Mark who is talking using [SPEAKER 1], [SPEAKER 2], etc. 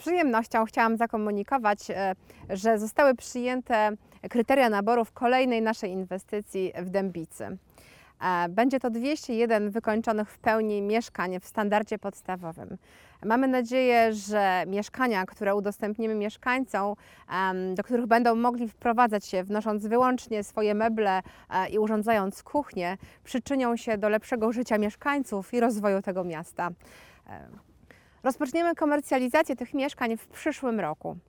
[SPEAKER 1] przyjemnością chciałam zakomunikować, że zostały przyjęte kryteria naboru w kolejnej naszej inwestycji w Dębicy. Będzie to 201 wykończonych w pełni mieszkań w standardzie podstawowym. Mamy nadzieję, że mieszkania, które udostępnimy mieszkańcom, do których będą mogli wprowadzać się, wnosząc wyłącznie swoje meble i urządzając kuchnię, przyczynią się do lepszego życia mieszkańców i rozwoju tego miasta. Rozpoczniemy komercjalizację tych mieszkań w przyszłym roku.